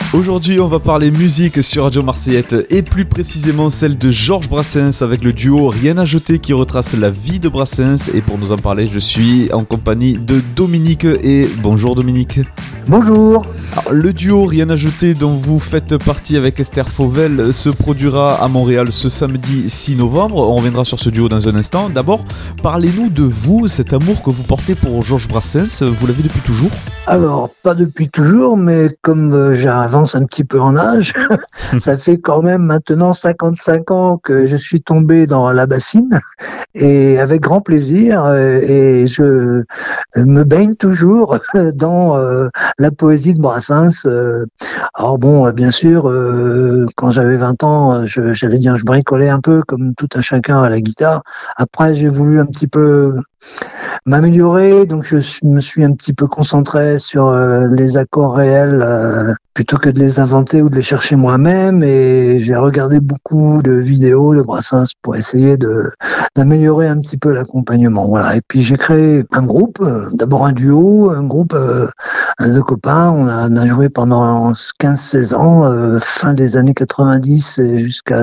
Aujourd'hui, on va parler musique sur Radio Marseillette et plus précisément celle de Georges Brassens avec le duo Rien à jeter qui retrace la vie de Brassens. Et pour nous en parler, je suis en compagnie de Dominique. Et bonjour Dominique. Bonjour. Alors, le duo Rien à jeter dont vous faites partie avec Esther Fauvel se produira à Montréal ce samedi 6 novembre. On reviendra sur ce duo dans un instant. D'abord, parlez-nous de vous, cet amour que vous portez pour Georges Brassens. Vous l'avez depuis toujours ? Alors, pas depuis toujours, mais comme j'avance un petit peu en âge, ça fait quand même maintenant 55 ans que je suis tombé dans la bassine, et avec grand plaisir, et je me baigne toujours dans la poésie de Brassens. Alors bon, bien sûr, quand j'avais 20 ans, j'allais dire, je bricolais un peu comme tout un chacun à la guitare. Après, j'ai voulu un petit peu m'améliorer, donc je me suis un petit peu concentré sur les accords réels plutôt que de les inventer ou de les chercher moi-même, et j'ai regardé beaucoup de vidéos de Brassens pour essayer d'améliorer un petit peu l'accompagnement. Voilà. Et puis j'ai créé un groupe, d'abord un duo, un groupe de copains. On a joué pendant 15-16 ans, fin des années 90 et jusqu'à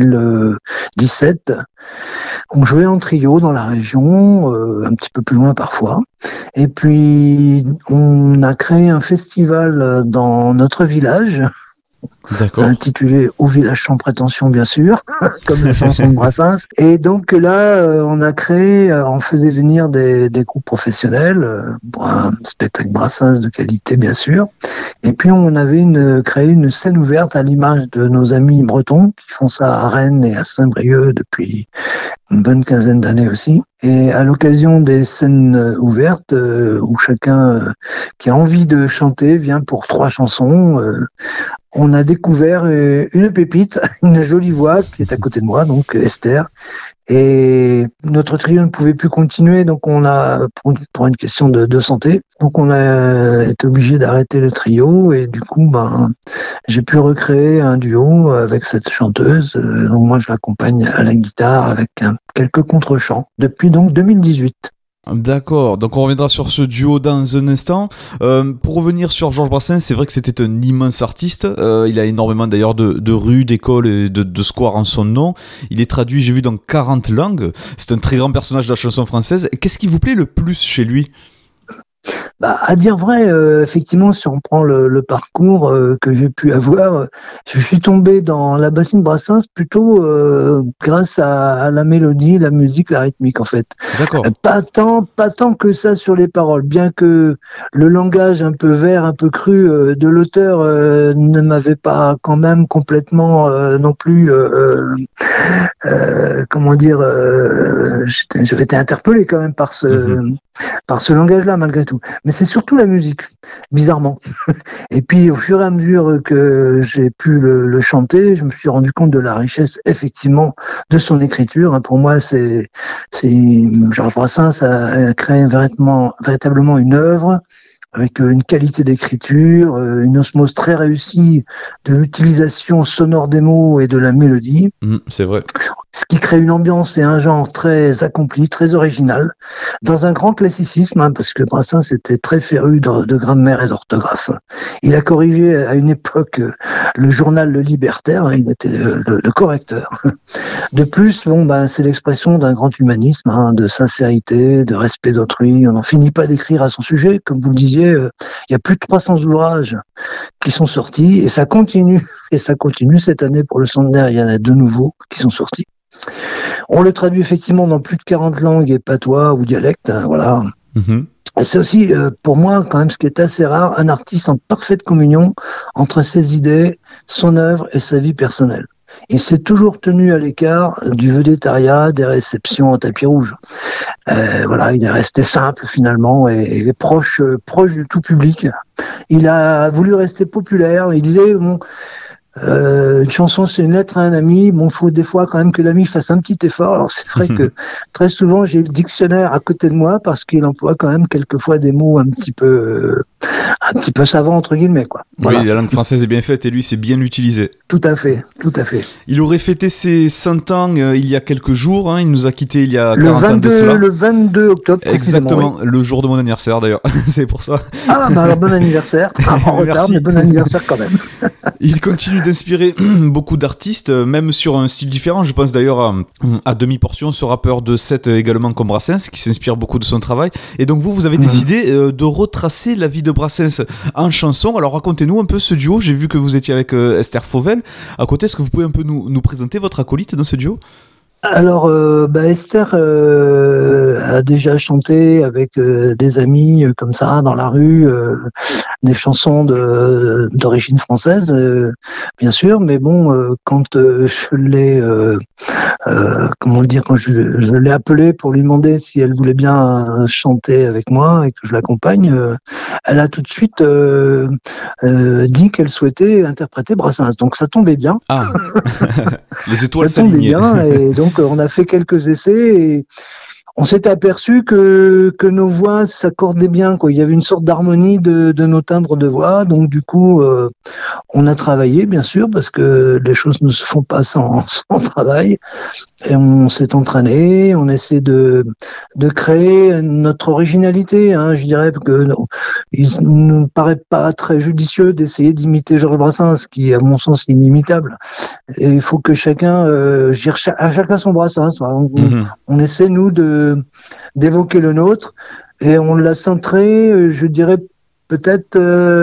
2017. On jouait en trio dans la région, un petit peu plus loin parfois. Et puis, on a créé un festival dans notre village, intitulé Au village sans prétention, bien sûr, comme la chanson de Brassens. Et donc là, on faisait venir des groupes professionnels, pour un spectacle Brassens de qualité, bien sûr. Et puis on avait créé une scène ouverte à l'image de nos amis bretons qui font ça à Rennes et à Saint-Brieuc depuis une bonne quinzaine d'années aussi. Et à l'occasion des scènes ouvertes, où chacun qui a envie de chanter vient pour 3 chansons, on a découvert une pépite, une jolie voix qui est à côté de moi, donc Esther. Et notre trio ne pouvait plus continuer, donc on a, pour une question de santé, donc on a été obligé d'arrêter le trio, et du coup, j'ai pu recréer un duo avec cette chanteuse. Donc moi, je l'accompagne à la guitare avec quelques contre-chants depuis donc 2018. D'accord, donc on reviendra sur ce duo dans un instant. Pour revenir sur Georges Brassens, c'est vrai que c'était un immense artiste. Il a énormément d'ailleurs de rues, d'écoles et de squares en son nom. Il est traduit, j'ai vu, dans 40 langues. C'est un très grand personnage de la chanson française. Qu'est-ce qui vous plaît le plus chez lui ? À dire vrai, effectivement, si on prend le parcours que j'ai pu avoir, je suis tombé dans la bassine Brassens plutôt grâce à la mélodie, la musique, la rythmique, en fait. D'accord. Pas tant que ça sur les paroles, bien que le langage un peu vert, un peu cru de l'auteur ne m'avait pas quand même complètement non plus, j'avais été interpellé quand même par ce langage-là, malgré tout. Mais c'est surtout la musique, bizarrement. Et puis, au fur et à mesure que j'ai pu le chanter, je me suis rendu compte de la richesse, effectivement, de son écriture. Pour moi, Georges Brassens a créé véritablement une œuvre avec une qualité d'écriture, une osmose très réussie de l'utilisation sonore des mots et de la mélodie. C'est vrai. Ce qui crée une ambiance et un genre très accompli, très original, dans un grand classicisme, parce que Brassens était très féru de grammaire et d'orthographe. Il a corrigé à une époque le journal Le Libertaire, il était le correcteur. De plus, c'est l'expression d'un grand humanisme, de sincérité, de respect d'autrui. On n'en finit pas d'écrire à son sujet, comme vous le disiez. Il y a plus de 300 ouvrages qui sont sortis, et ça continue cette année pour le centenaire. Il y en a 2 nouveaux qui sont sortis. On le traduit effectivement dans plus de 40 langues et patois ou dialectes, voilà. Et c'est aussi, pour moi, quand même, ce qui est assez rare, un artiste en parfaite communion entre ses idées, son œuvre et sa vie personnelle. Il s'est toujours tenu à l'écart du vedettariat, des réceptions en tapis rouge. Il est resté simple finalement et proche du tout public. Il a voulu rester populaire. Il disait une chanson, c'est une lettre à un ami. Il faut des fois quand même que l'ami fasse un petit effort. Alors c'est vrai que très souvent j'ai le dictionnaire à côté de moi parce qu'il emploie quand même quelquefois des mots un petit peu un petit peu savant entre guillemets, quoi. Voilà. Oui, la langue française est bien faite et lui c'est bien utilisé. Tout à fait, tout à fait. Il aurait fêté ses 100 ans il y a quelques jours, hein, il nous a quittés il y a 40 ans de cela. Le 22 octobre, exactement, oui. Le jour de mon anniversaire d'ailleurs, c'est pour ça. Ah, bah alors bon anniversaire, en retard, mais bon anniversaire quand même. Il continue d'inspirer beaucoup d'artistes, même sur un style différent. Je pense d'ailleurs à Demi-Portion, ce rappeur de 7 également comme Brassens, qui s'inspire beaucoup de son travail. Et donc vous avez décidé de retracer la vie de Brassens en chanson. Alors racontez-nous un peu ce duo. J'ai vu que vous étiez avec Esther Fauvel. À côté, est-ce que vous pouvez un peu nous présenter votre acolyte dans ce duo ? Alors, Esther a déjà chanté avec des amis comme ça dans la rue, des chansons d'origine française, bien sûr. Mais bon, quand je l'ai, comment le dire, quand je l'ai appelée pour lui demander si elle voulait bien chanter avec moi et que je l'accompagne, elle a tout de suite dit qu'elle souhaitait interpréter Brassens. Donc ça tombait bien. Ah, les étoiles s'alignaient. Et donc on a fait quelques essais et on s'est aperçu que nos voix s'accordaient bien, quoi. Il y avait une sorte d'harmonie de nos timbres de voix. Donc du coup, on a travaillé, bien sûr, parce que les choses ne se font pas sans travail. Et on s'est entraîné, on essaie de créer notre originalité. Hein. Je dirais que il ne nous paraît pas très judicieux d'essayer d'imiter Georges Brassens, qui, à mon sens, est inimitable. Et il faut que chacun, à chacun son Brassens. On essaie, nous, d'évoquer le nôtre, et on l'a centré, je dirais, peut-être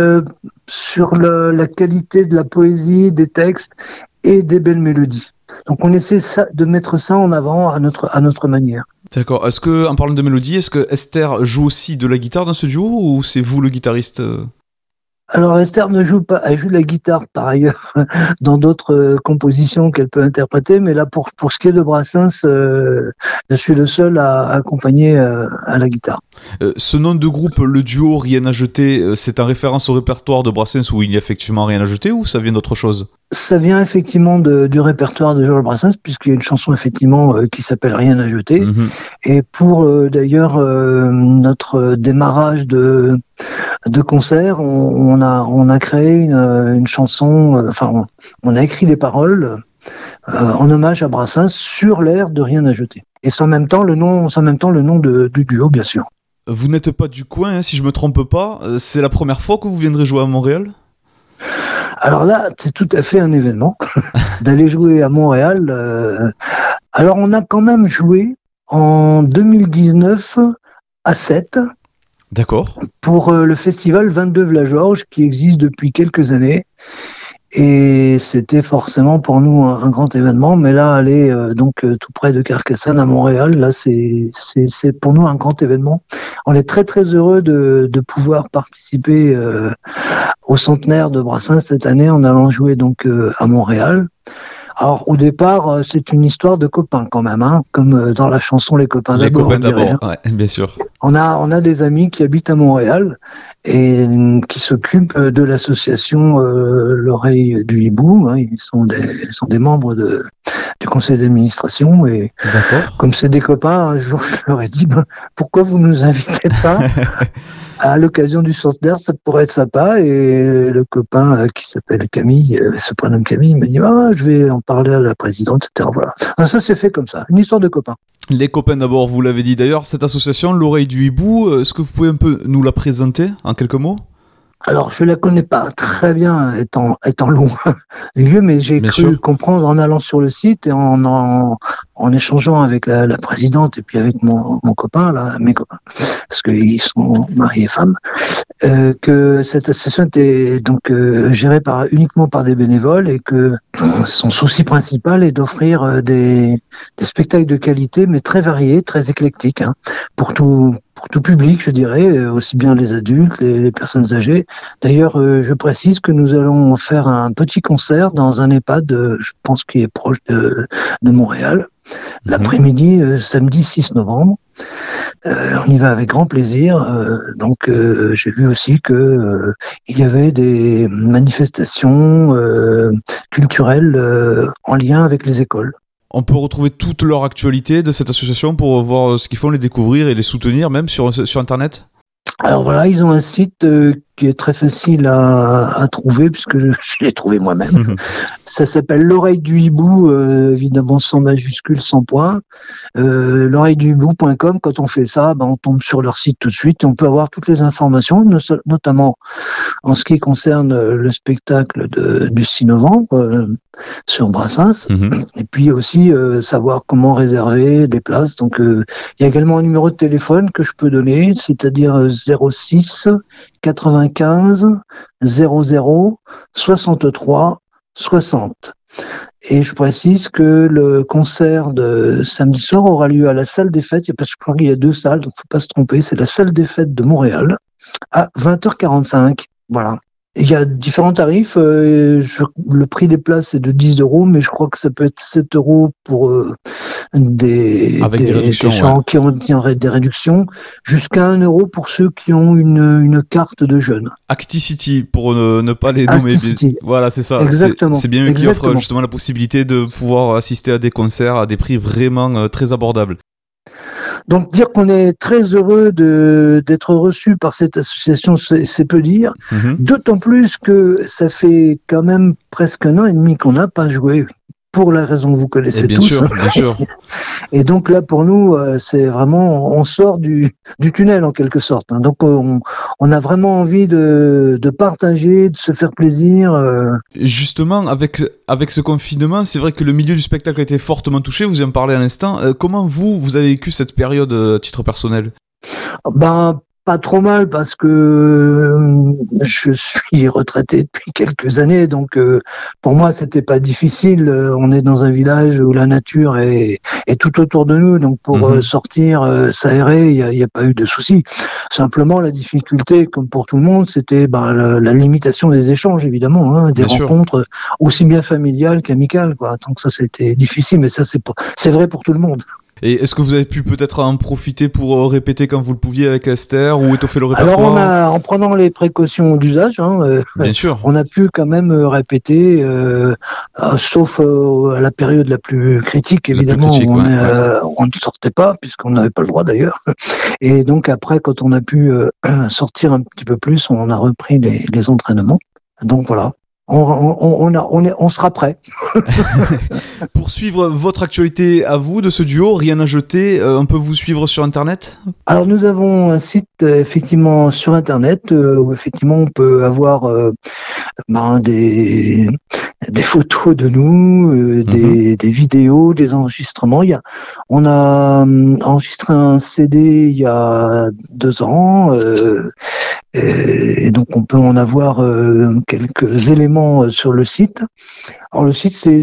sur la qualité de la poésie, des textes et des belles mélodies. Donc on essaie de mettre ça en avant à notre manière. D'accord. Est-ce que, en parlant de mélodie, est-ce que Esther joue aussi de la guitare dans ce duo ou c'est vous le guitariste ? Alors Esther ne joue pas, elle joue de la guitare par ailleurs dans d'autres compositions qu'elle peut interpréter, mais là pour ce qui est de Brassens, je suis le seul à accompagner à la guitare. Ce nom de groupe, le duo Rien à jeter, c'est en référence au répertoire de Brassens où il n'y a effectivement rien à jeter ou ça vient d'autre chose ? Ça vient effectivement du répertoire de Georges Brassens, puisqu'il y a une chanson effectivement qui s'appelle Rien à jeter. Et pour d'ailleurs notre démarrage de concert, on a créé une chanson, on a écrit des paroles en hommage à Brassens sur l'air de Rien à jeter. Et c'est en même temps le nom du duo, bien sûr. Vous n'êtes pas du coin, hein, si je me trompe pas. C'est la première fois que vous viendrez jouer à Montréal ? Alors là, c'est tout à fait un événement d'aller jouer à Montréal. Alors on a quand même joué en 2019 à 7. D'accord. Pour le festival 22 Vlageorges qui existe depuis quelques années. Et c'était forcément pour nous un grand événement. Mais là, aller tout près de Carcassonne à Montréal, là, c'est pour nous un grand événement. On est très très heureux de pouvoir participer au centenaire de Brassens cette année en allant jouer donc à Montréal. Alors au départ, c'est une histoire de copains quand même, hein, comme dans la chanson Les copains d'abord. Les copains d'abord, ouais, bien sûr. On a des amis qui habitent à Montréal et qui s'occupent de l'association L'Oreille du Hibou. Hein, ils sont des membres du conseil d'administration et comme c'est des copains, un jour je leur ai dit pourquoi vous nous invitez pas à l'occasion du centenaire, ça pourrait être sympa. Et le copain qui s'appelle Camille, se prénomme Camille, m'a dit je vais en parler à la présidente, etc. Voilà. Alors ça s'est fait comme ça, une histoire de copains. Les copains d'abord, vous l'avez dit d'ailleurs, cette association, L'Oreille du Hibou, est-ce que vous pouvez un peu nous la présenter en quelques mots ? Alors, je la connais pas très bien, étant loin du lieu, mais j'ai cru comprendre en allant sur le site et en échangeant avec la présidente et puis avec mon copain, là, mes copains, parce qu'ils sont mariés et femmes, que cette association était donc gérée uniquement par des bénévoles et que son souci principal est d'offrir des spectacles de qualité, mais très variés, très éclectiques, hein, pour tout public, je dirais, aussi bien les adultes, les personnes âgées. D'ailleurs, je précise que nous allons faire un petit concert dans un EHPAD, je pense qui est proche de Montréal, l'après-midi, samedi 6 novembre. On y va avec grand plaisir. Donc, j'ai vu aussi que il y avait des manifestations culturelles en lien avec les écoles. On peut retrouver toute leur actualité de cette association pour voir ce qu'ils font, les découvrir et les soutenir même sur Internet ? Alors voilà, ils ont un site qui est très facile à trouver puisque je l'ai trouvé moi-même. Ça s'appelle l'oreille du hibou, évidemment sans majuscule, sans point. L'oreilleduhibou.com. Quand on fait ça, on tombe sur leur site tout de suite et on peut avoir toutes les informations, notamment en ce qui concerne le spectacle du 6 novembre sur Brassens. Et puis aussi savoir comment réserver des places. Donc il y a également un numéro de téléphone que je peux donner, c'est-à-dire 06 95 00 63 60. Et je précise que le concert de samedi soir aura lieu à la salle des fêtes, parce que je crois qu'il y a 2 salles, donc faut pas se tromper, c'est la salle des fêtes de Montréal, à 20h45. Voilà. Il y a différents tarifs. Le prix des places est de 10 €, mais je crois que ça peut être 7 € pour des gens qui ont des réductions, jusqu'à 1 € pour ceux qui ont une carte de jeune. Acticity, pour ne pas les nommer. Voilà, c'est ça. Exactement. C'est bien eux qui offrent justement la possibilité de pouvoir assister à des concerts à des prix vraiment très abordables. Donc dire qu'on est très heureux d'être reçu par cette association, c'est peu dire. D'autant plus que ça fait quand même presque 1 an et demi qu'on n'a pas joué, pour la raison que vous connaissez bien tous. Sûr, bien sûr. Et donc là, pour nous, c'est vraiment, on sort du tunnel en quelque sorte. Donc on a vraiment envie de partager, de se faire plaisir. Justement, avec ce confinement, c'est vrai que le milieu du spectacle a été fortement touché, vous en parlez à l'instant. Comment vous avez vécu cette période à titre personnel ? Pas trop mal, parce que je suis retraité depuis quelques années, donc pour moi c'était pas difficile. On est dans un village où la nature est tout autour de nous, donc pour sortir, s'aérer, il y a pas eu de souci. Simplement la difficulté, comme pour tout le monde, c'était la limitation des échanges, évidemment, des rencontres aussi bien familiales qu'amicales, quoi. Donc ça c'était difficile, mais ça c'est vrai pour tout le monde. Et est-ce que vous avez pu peut-être en profiter pour répéter quand vous le pouviez avec Esther, ou étoffer le répertoire ? Alors en prenant les précautions d'usage, bien sûr, on a pu quand même répéter, sauf à la période la plus critique, évidemment, où on ne sortait pas, puisqu'on n'avait pas le droit d'ailleurs. Et donc après, quand on a pu sortir un petit peu plus, on a repris les entraînements. Donc voilà. On sera prêt. Pour suivre votre actualité à vous de ce duo, Rien à jeter, on peut vous suivre sur Internet ? Alors nous avons un site effectivement sur Internet où effectivement on peut avoir des photos de nous, des vidéos, des enregistrements. On a enregistré un CD il y a 2 ans. Et donc on peut en avoir quelques éléments sur le site. Alors le site c'est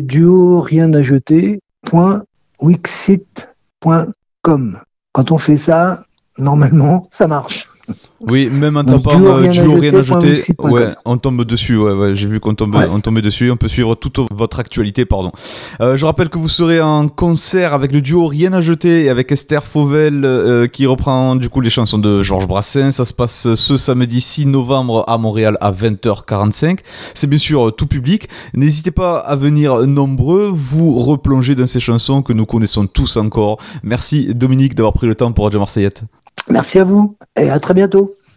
duo-rien-à-jeter.wixsite.com. Quand on fait ça, normalement ça marche. Oui, même en tapant duo rien à jeter, on tombe dessus. Ouais, j'ai vu qu'on tombait dessus. On peut suivre toute votre actualité, pardon. Je rappelle que vous serez en concert avec le duo Rien à jeter et avec Esther Fauvel qui reprend du coup les chansons de Georges Brassens. Ça se passe ce samedi 6 novembre à Montréal à 20h45. C'est bien sûr tout public. N'hésitez pas à venir nombreux, vous replonger dans ces chansons que nous connaissons tous encore. Merci Dominique d'avoir pris le temps pour Radio Marseillette. Merci à vous et à très bientôt.